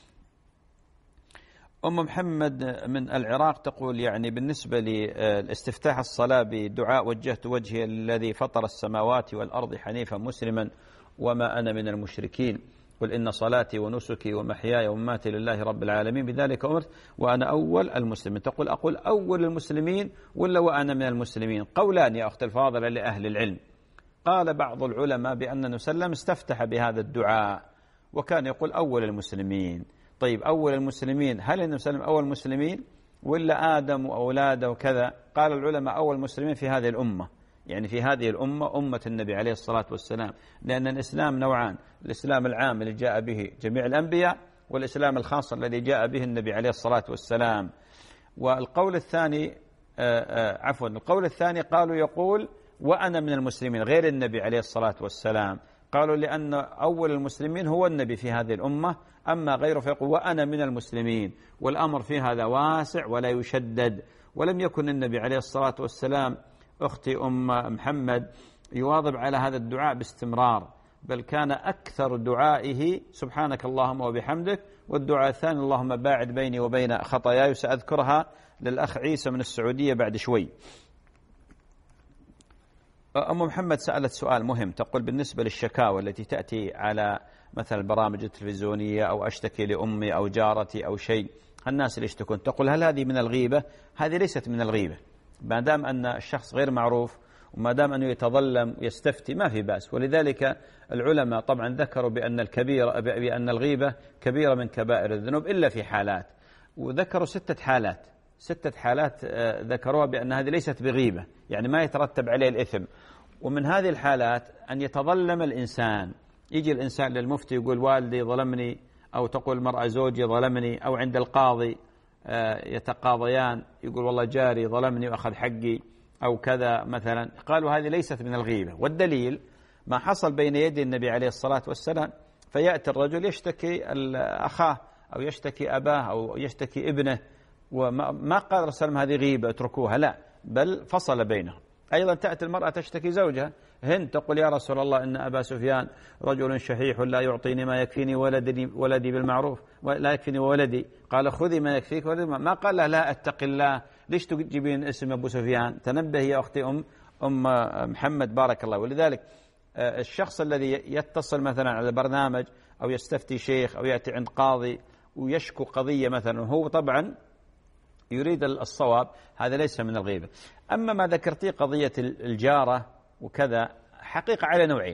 أم محمد من العراق تقول يعني بالنسبة لاستفتاح الصلاة بدعاء وجهت وجهي الذي فطر السماوات والأرض حنيفا مسلما وما أنا من المشركين، قل إن صلاتي ونسكي ومحياي ومماتي لله رب العالمين بذلك أمرت وأنا أول المسلمين. تقول أقول أول المسلمين ولا وأنا من المسلمين؟ قولان يا أخت الفاضلة لأهل العلم. قال بعض العلماء بأن النبي صلى الله عليه وسلم استفتح بهذا الدعاء وكان يقول أول المسلمين. طيب أول المسلمين، هل النبي صلى الله عليه وسلم أول المسلمين ولا آدم وأولاده وكذا؟ قال العلماء أول المسلمين في هذه الأمة، يعني في هذه الأمة أمة النبي عليه الصلاة والسلام، لأن الإسلام نوعان: الإسلام العام اللي جاء به جميع الأنبياء، والإسلام الخاص الذي جاء به النبي عليه الصلاة والسلام. والقول الثاني عفوا القول الثاني قالوا يقول وأنا من المسلمين غير النبي عليه الصلاة والسلام، قالوا لأن أول المسلمين هو النبي في هذه الأمة، أما غيره فيقول وأنا من المسلمين، والأمر في هذا واسع ولا يشدد. ولم يكن النبي عليه الصلاة والسلام أختي أم محمد يواظب على هذا الدعاء باستمرار، بل كان أكثر دعائه سبحانك اللهم وبحمدك، والدعاء الثاني اللهم باعد بيني وبين خطاياي، سأذكرها للأخ عيسى من السعودية بعد شوي. أم محمد سألت سؤال مهم، تقول بالنسبة للشكاوى التي تأتي على مثل البرامج التلفزيونية أو أشتكي لأمي أو جارتي أو شيء، الناس اللي يشتكون، تقول هل هذه من الغيبة؟ هذه ليست من الغيبة، ما دام أن الشخص غير معروف وما دام أنه يتظلم ويستفتي ما في بأس. ولذلك العلماء طبعا ذكروا بأن الكبيرة بأن الغيبة كبيرة من كبائر الذنوب إلا في حالات، وذكروا ستة حالات ستة حالات ذكروها بأن هذه ليست بغيبة، يعني ما يترتب عليه الإثم. ومن هذه الحالات أن يتظلم الإنسان، يجي الإنسان للمفتي يقول والدي ظلمني، أو تقول المرأة زوجي ظلمني، أو عند القاضي يتقاضيان يقول والله جاري ظلمني وأخذ حقي أو كذا مثلا، قالوا هذه ليست من الغيبة. والدليل ما حصل بين يدي النبي عليه الصلاة والسلام، فيأتي الرجل يشتكي أخاه أو يشتكي أباه أو يشتكي ابنه، وما قال رسول الله هذه غيبة اتركوها، لا، بل فصل بينهم. أيضا تأتي المرأة تشتكي زوجها، هند تقول يا رسول الله إن أبا سفيان رجل شحيح لا يعطيني ما يكفيني ولدي, ولدي بالمعروف، لا يكفيني ولدي، قال خذي ما يكفيك ولدي، ما قال له لا أتق الله، ليش تجيبين اسم أبو سفيان؟ تنبه يا أختي أم, أم محمد بارك الله. ولذلك الشخص الذي يتصل مثلا على برنامج أو يستفتي شيخ أو يأتي عند قاضي ويشكو قضية مثلا، هو طبعا يريد الصواب، هذا ليس من الغيبة. أما ما ذكرتي قضية الجارة وكذا، حقيقة على نوعين،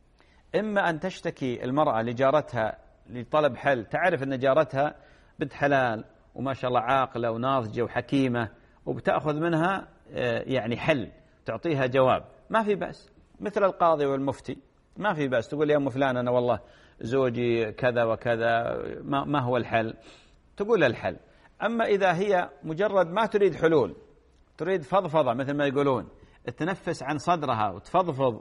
إما أن تشتكي المرأة لجارتها لطلب حل، تعرف أن جارتها بنت حلال وما شاء الله عاقلة وناضجة وحكيمة، وبتأخذ منها يعني حل، تعطيها جواب، ما في بأس، مثل القاضي والمفتي ما في بأس، تقول يا أم فلان أنا والله زوجي كذا وكذا، ما, ما هو الحل؟ تقول الحل. أما إذا هي مجرد ما تريد حلول، تريد فضفضة مثل ما يقولون، تنفس عن صدرها وتفضفض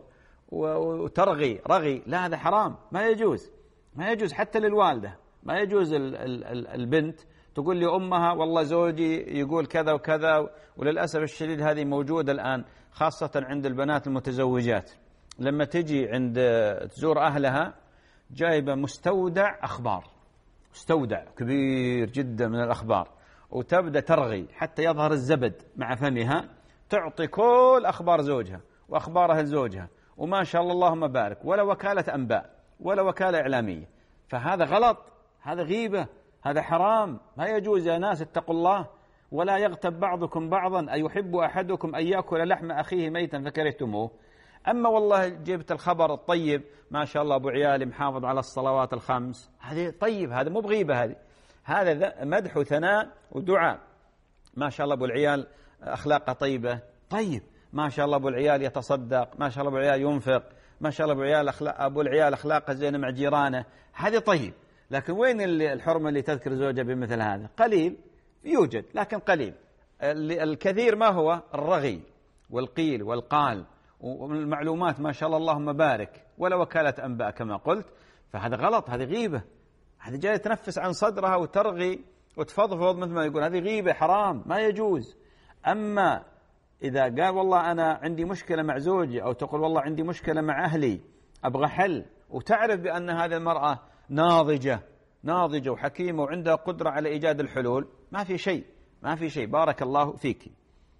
وترغي رغي، لا هذا حرام، ما يجوز، ما يجوز حتى للوالدة، ما يجوز البنت تقول لي أمها والله زوجي يقول كذا وكذا. وللأسف الشديد هذه موجودة الآن خاصة عند البنات المتزوجات، لما تجي عند تزور أهلها جايبة مستودع أخبار، مستودع كبير جدا من الأخبار، وتبدأ ترغي حتى يظهر الزبد مع فمها، تعطي كل أخبار زوجها وأخبار أهل زوجها، وما شاء الله اللهم بارك، ولا وكالة أنباء ولا وكالة إعلامية. فهذا غلط، هذا غيبة، هذا حرام، ما يجوز يا ناس اتقوا الله. ولا يغتب بعضكم بعضا أيحب أحدكم أن يأكل لحم أخيه ميتا فكرهتموه. أما والله جبت الخبر الطيب ما شاء الله أبو عيالي محافظ على الصلوات الخمس، هذه طيب، هذا مو بغيبة، هذه هذا مدح وثناء ودعاء، ما شاء الله أبو العيال أخلاقه طيبة، طيب، ما شاء الله أبو العيال يتصدق، ما شاء الله أبو العيال ينفق، ما شاء الله أبو العيال أخلاق أبو العيال أخلاقه زينة مع جيرانه، هذه طيب. لكن وين الحرمة اللي تذكر زوجها بمثل هذا؟ قليل، يوجد لكن قليل. الكثير ما هو الرغي والقيل والقال والمعلومات ما شاء الله اللهم بارك، ولا وكالة أنباء كما قلت. فهذا غلط، هذه غيبة، هذه جاية تنفس عن صدرها وترغي وتفضفض مثل ما يقول، هذه غيبة حرام، ما يجوز. أما إذا قال والله أنا عندي مشكلة مع زوجي، أو تقول والله عندي مشكلة مع أهلي أبغى حل، وتعرف بأن هذه المرأة ناضجة ناضجة وحكيمة وعندها قدرة على إيجاد الحلول، ما في شيء، ما في شيء، بارك الله فيك.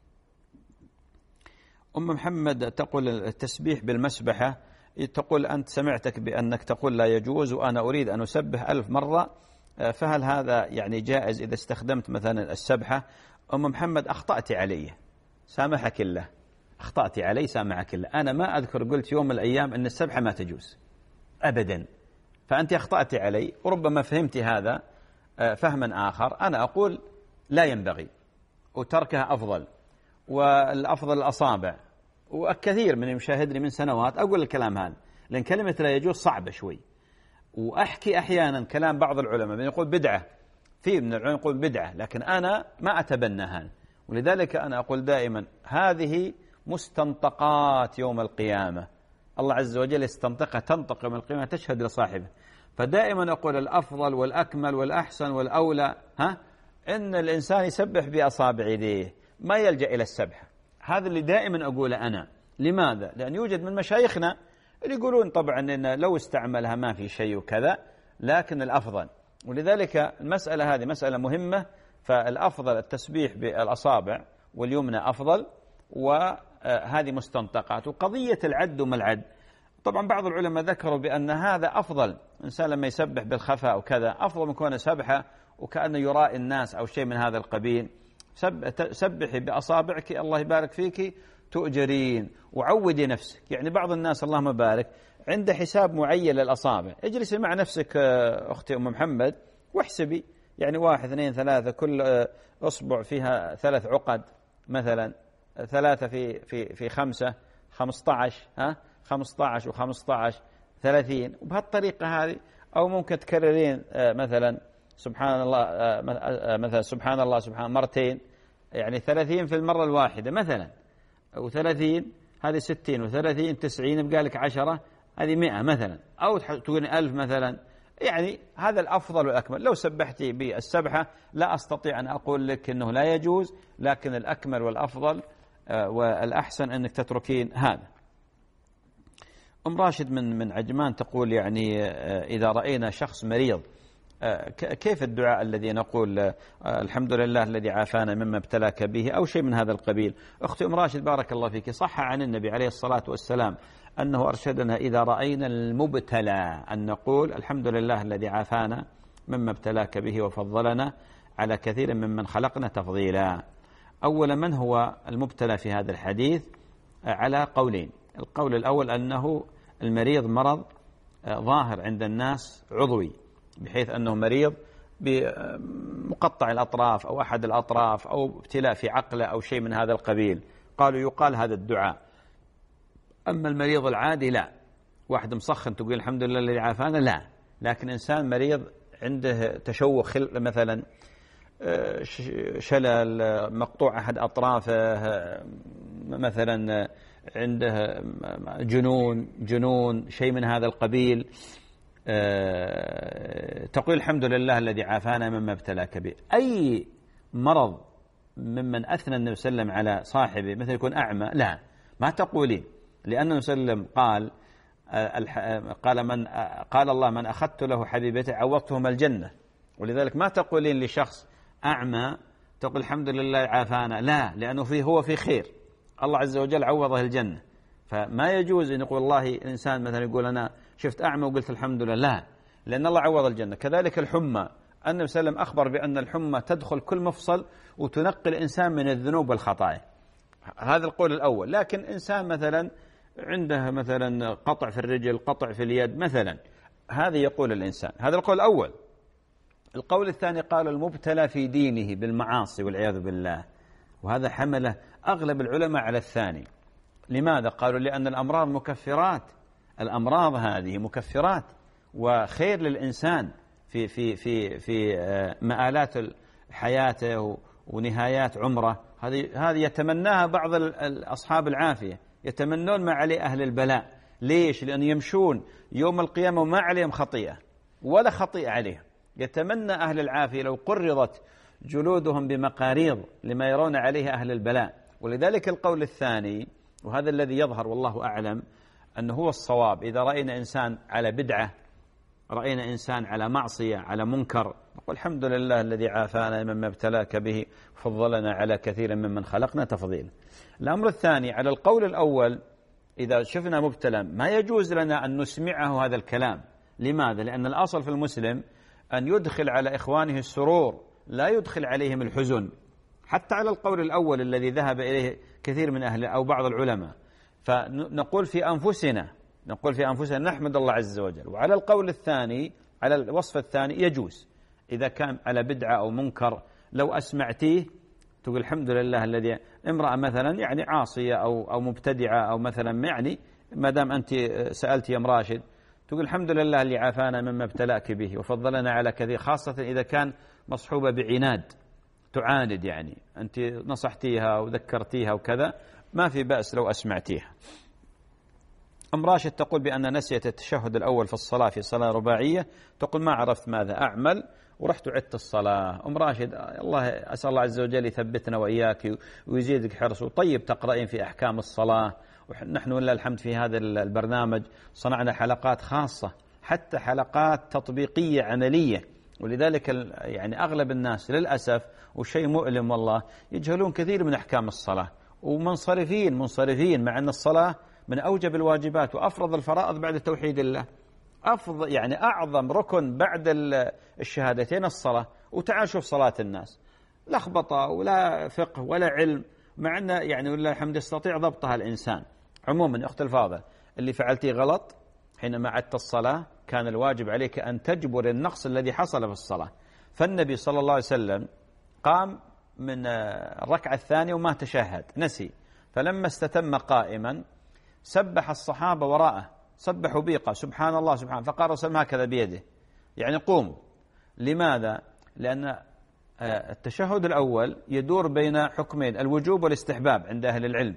أم محمد تقول التسبيح بالمسبحة، تقول أنت سمعتك بأنك تقول لا يجوز وأنا أريد أن أسبح ألف مرة، فهل هذا يعني جائز إذا استخدمت مثلا السبحة؟ أم محمد أخطأت علي، سامحك الله، أخطأت علي سامحك الله، أنا ما أذكر قلت يوم من الأيام أن السبحة ما تجوز أبدا، فأنت أخطأت علي، وربما فهمت هذا فهما آخر. أنا أقول لا ينبغي، وتركها أفضل، والأفضل الأصابع، وكثير من يشاهدني من سنوات أقول الكلام هذا، لأن كلمة لا يجوز صعبة شوي. وأحكي أحيانا كلام بعض العلماء من يقول بدعة، في من العلماء يقول بدعة، لكن أنا ما أتبنى هذا. ولذلك أنا أقول دائما هذه مستنطقات يوم القيامة، الله عز وجل يستنطقها، تنطق يوم القيامة تشهد لصاحبه. فدائما أقول الأفضل والأكمل والأحسن والأولى ها إن الإنسان يسبح بأصابع يديه، ما يلجأ إلى السبحة. هذا اللي دائما أقوله أنا. لماذا؟ لأن يوجد من مشايخنا اللي يقولون طبعا إن لو استعملها ما في شيء وكذا، لكن الأفضل. ولذلك المسألة هذه مسألة مهمة، فالأفضل التسبيح بالأصابع واليمنى أفضل، وهذه مستنطقات. وقضية العد وما العد، طبعا بعض العلماء ذكروا بأن هذا أفضل، إنسان لما يسبح بالخفاء وكذا أفضل من كونه سبحة وكأنه يرائي الناس أو شيء من هذا القبيل. سبحي بأصابعك الله يبارك فيك تؤجرين، وعودي نفسك. يعني بعض الناس اللهم بارك عنده حساب معين للأصابع، اجلسي مع نفسك أختي أم محمد واحسبي، يعني واحد اثنين ثلاثة، كل أصبع فيها ثلاث عقد مثلا، ثلاثة في في في خمسة، خمسة عشر، ها خمسة عشر وخمسة عشر ثلاثين، وبهالطريقة هذه. أو ممكن تكررين مثلا سبحان الله، مثلا سبحان الله سبحان مرتين، يعني ثلاثين في المرة الواحدة مثلا، وثلاثين هذه ستين، وثلاثين تسعين، بقى لك عشرة هذه مئة مثلا، أو تقول ألف مثلا. يعني هذا الأفضل والأكمل. لو سبحتي بالسبحة لا أستطيع أن أقول لك أنه لا يجوز، لكن الأكمل والأفضل والأحسن أنك تتركين هذا. أم راشد من من عجمان تقول يعني إذا رأينا شخص مريض كيف الدعاء الذي نقول الحمد لله الذي عافانا مما ابتلاك به أو شيء من هذا القبيل؟ أختي أم راشد بارك الله فيك، صح عن النبي عليه الصلاة والسلام أنه أرشدنا إذا رأينا المبتلى أن نقول الحمد لله الذي عافانا مما ابتلاك به وفضلنا على كثير ممن خلقنا تفضيلا. أولا من هو المبتلى في هذا الحديث؟ على قولين. القول الأول أنه المريض مرض ظاهر عند الناس عضوي، بحيث أنه مريض بمقطع الأطراف أو أحد الأطراف أو ابتلاء في عقله أو شيء من هذا القبيل، قالوا يقال هذا الدعاء. أما المريض العادي لا، واحد مسخن تقول الحمد لله الذي عافانا، لا. لكن إنسان مريض عنده تشوه مثلا، شلل، مقطوع أحد أطرافه مثلا، عنده جنون جنون شيء من هذا القبيل، تقول الحمد لله الذي عافانا مما ابتلاك به. أي مرض ممن أثنى النبي صلى الله عليه وسلم على صاحبه مثل يكون أعمى، لا، ما تقولين، لأن النبي صلى الله عليه وسلم قال قال من قال الله من أخذت له حبيبته عوضتهما الجنة. ولذلك ما تقولين لشخص أعمى تقول الحمد لله عافانا، لا، لأنه فيه هو في خير، الله عز وجل عوضه الجنة. فما يجوز أن يقول الله إنسان مثلا يقول أنا شفت أعمى وقلت الحمد لله، لا، لأن الله عوض الجنة. كذلك الحمى، النبي صلى الله عليه وسلم أخبر بأن الحمى تدخل كل مفصل وتنقي الإنسان من الذنوب والخطايا. هذا القول الأول. لكن إنسان مثلا عنده مثلا قطع في الرجل، قطع في اليد مثلا، هذا يقول الإنسان، هذا القول الأول. القول الثاني قال المبتلى في دينه بالمعاصي والعياذ بالله، وهذا حمله أغلب العلماء على الثاني. لماذا؟ قالوا لأن الأمراض مكفرات، الأمراض هذه مكفرات وخير للإنسان في في في في مآلات حياته ونهايات عمره. هذه هذه يتمناها بعض أصحاب العافية، يتمنون ما عليه أهل البلاء. ليش؟ لأن يمشون يوم القيامة وما عليهم خطيئة ولا خطيئة عليهم. يتمنى أهل العافية لو قرضت جلودهم بمقاريض لما يرون عليه أهل البلاء. ولذلك القول الثاني، وهذا الذي يظهر والله أعلم أنه هو الصواب، إذا رأينا إنسان على بدعة، رأينا إنسان على معصية، على منكر، نقول الحمد لله الذي عافانا مما ابتلاك به فضلنا على كثير ممن خلقنا تفضيلا. الأمر الثاني على القول الأول، إذا شفنا مبتلى ما يجوز لنا أن نسمعه هذا الكلام. لماذا؟ لأن الأصل في المسلم أن يدخل على إخوانه السرور، لا يدخل عليهم الحزن، حتى على القول الأول الذي ذهب إليه كثير من أهل أو بعض العلماء. فنقول في أنفسنا نقول في أنفسنا نحمد الله عز وجل. وعلى القول الثاني، على الوصف الثاني، يجوز إذا كان على بدعة أو منكر لو أسمعتيه تقول الحمد لله الذي، امرأة مثلا يعني عاصية أو أو مبتدعة أو مثلا، يعني ما دام أنت سألت يا أم راشد تقول الحمد لله اللي عافانا مما ابتلاك به وفضلنا على كثير، خاصة إذا كان مصحوبة بعناد، تعاند يعني أنت نصحتيها وذكرتيها وكذا، ما في بأس لو أسمعتيها. أم راشد تقول بأن نسيت التشهد الأول في الصلاة في صلاة رباعية، تقول ما عرفت ماذا أعمل ورحت وعدت الصلاة. أم راشد الله أسأل الله عز وجل يثبتنا وإياك ويزيدك حرص، وطيب تقرأين في أحكام الصلاة، ونحن ولله الحمد في هذا البرنامج صنعنا حلقات خاصة، حتى حلقات تطبيقية عملية، ولذلك يعني أغلب الناس للأسف وشيء مؤلم والله يجهلون كثير من أحكام الصلاة، ومنصرفين منصرفين مع أن الصلاة من أوجب الواجبات وأفرض الفرائض بعد توحيد الله، أفضل يعني أعظم ركن بعد الشهادتين الصلاة. وتعال شوف صلاة الناس لخبطة ولا فقه ولا علم، مع أن يعني ولله الحمد يستطيع ضبطها الإنسان. عموما أخت الفاضل، اللي فعلتيه غلط حينما عدت الصلاة كان الواجب عليك أن تجبر النقص الذي حصل في الصلاة. فالنبي صلى الله عليه وسلم قام من الركعة الثانية وما تشهد، نسي، فلما استتم قائما سبح الصحابة وراءه، سبحوا بيقى سبحان الله سبحان، فقال رسول هكذا بيده يعني قوموا. لماذا؟ لأن التشهد الأول يدور بين حكمين، الوجوب والاستحباب عند أهل العلم،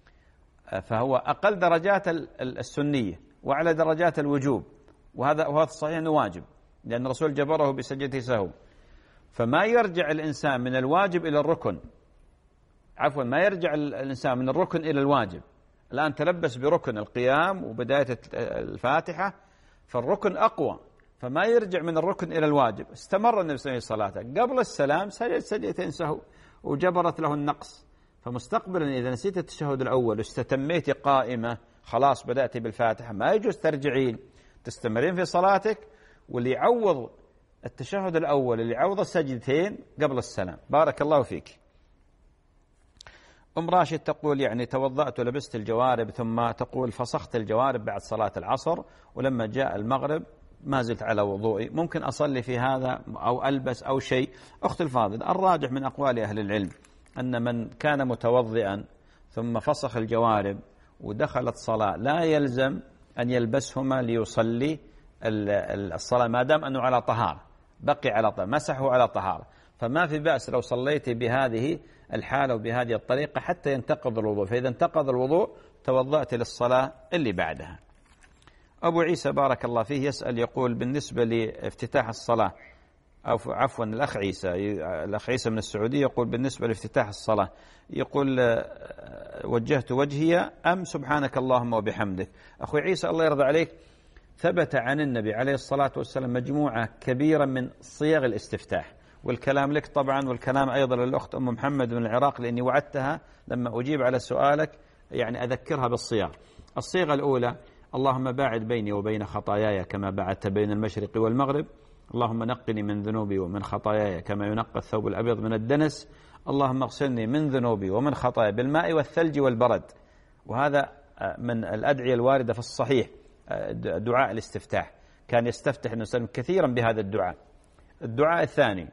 فهو أقل درجات السنية وعلى درجات الوجوب، وهذا وهذا صحيح أنه واجب لأن الرسول جبره بسجدة سهو. فما يرجع الإنسان من الواجب إلى الركن، عفوا ما يرجع الإنسان من الركن إلى الواجب. الآن تلبس بركن القيام وبداية الفاتحة، فالركن أقوى، فما يرجع من الركن إلى الواجب. استمر النبي صلى الله عليه وسلم صلاته قبل السلام سجد سجدتين سهو وجبرت له النقص. فمستقبلا إذا نسيت التشهد الأول واستتميت قائمة خلاص بدأت بالفاتحة، ما يجوز ترجعين، تستمرين في صلاتك، واللي يعوض التشهد الأول اللي يعوض السجدتين قبل السلام. بارك الله فيك. أم راشد تقول يعني توضأت ولبست الجوارب، ثم تقول فسخت الجوارب بعد صلاة العصر، ولما جاء المغرب ما زلت على وضوئي، ممكن أصلي في هذا أو ألبس أو شيء؟ أخت الفاضل، الراجح من أقوال أهل العلم أن من كان متوضئا ثم فسخ الجوارب ودخلت صلاة لا يلزم أن يلبسهما ليصلي الصلاة ما دام أنه على طهارة، بقي على طهارة، مسحه على طهارة، فما في بأس لو صليت بهذه الحالة وبهذه الطريقة حتى ينتقض الوضوء. فإذا انتقض الوضوء توضأت للصلاة اللي بعدها. أبو عيسى بارك الله فيه يسأل يقول بالنسبة لافتتاح الصلاة، أو عفوا الأخ عيسى الأخ عيسى من السعودية يقول بالنسبة لافتتاح الصلاة، يقول وجهت وجهي أم سبحانك اللهم وبحمدك. أخوي عيسى الله يرضى عليك، ثبت عن النبي عليه الصلاة والسلام مجموعة كبيرة من صيغ الاستفتاح، والكلام لك طبعا، والكلام أيضا للأخت أم محمد من العراق، لأني وعدتها لما أجيب على سؤالك يعني أذكرها بالصيغ. الصيغة الأولى اللهم باعد بيني وبين خطاياي كما باعدت بين المشرق والمغرب، اللهم نقني من ذنوبي ومن خطاياي كما ينقى الثوب الأبيض من الدنس، اللهم اغسلني من ذنوبي ومن خطاياي بالماء والثلج والبرد. وهذا من الأدعية الواردة في الصحيح، دعاء الاستفتاح، كان يستفتح النبي صلى الله عليه وسلم كثيرا بهذا الدعاء. الدعاء الثاني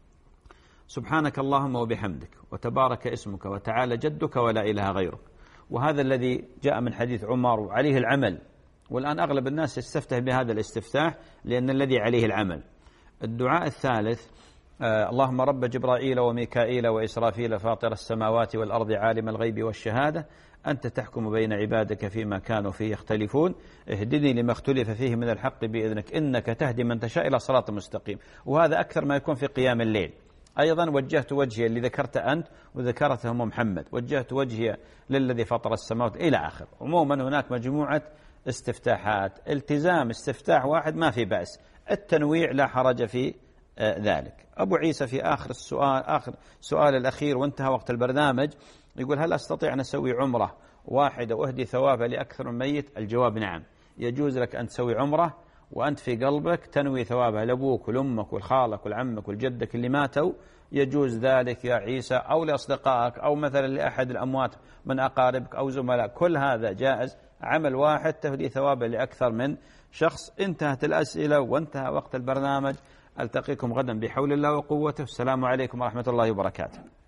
سبحانك اللهم وبحمدك وتبارك اسمك وتعالى جدك ولا إله غيرك، وهذا الذي جاء من حديث عمر وعليه العمل، والآن أغلب الناس يستفتح بهذا الاستفتاح لأن الذي عليه العمل. الدعاء الثالث آه اللهم رب جبرائيل وميكائيل وإسرافيل فاطر السماوات والأرض عالم الغيب والشهادة أنت تحكم بين عبادك فيما كانوا فيه يختلفون اهدني لما اختلف فيه من الحق بإذنك إنك تهدي من تشاء إلى صراط مستقيم. وهذا أكثر ما يكون في قيام الليل. أيضا وجهت وجهي اللي ذكرت أنت وذكرته أم محمد، وجهت وجهي للذي فطر السماوات إلى آخر. عموما هناك مجموعة استفتاحات، التزام استفتاح واحد ما في بأس، التنويع لا حرج في ذلك. أبو عيسى في آخر السؤال آخر سؤال الأخير وانتهى وقت البرنامج يقول هل أستطيع أن أسوي عمرة واحدة وأهدي ثوابها لأكثر من ميت؟ الجواب نعم، يجوز لك أن تسوي عمرة وأنت في قلبك تنوي ثوابها لأبوك ولأمك ولخالك ولعمك ولجدك اللي ماتوا، يجوز ذلك يا عيسى، أو لأصدقائك، أو مثلا لأحد الأموات من أقاربك أو زملاء، كل هذا جائز، عمل واحد تهدي ثوابه لأكثر من شخص. انتهت الأسئلة وانتهى وقت البرنامج، ألتقيكم غدا بحول الله وقوته. السلام عليكم ورحمة الله وبركاته.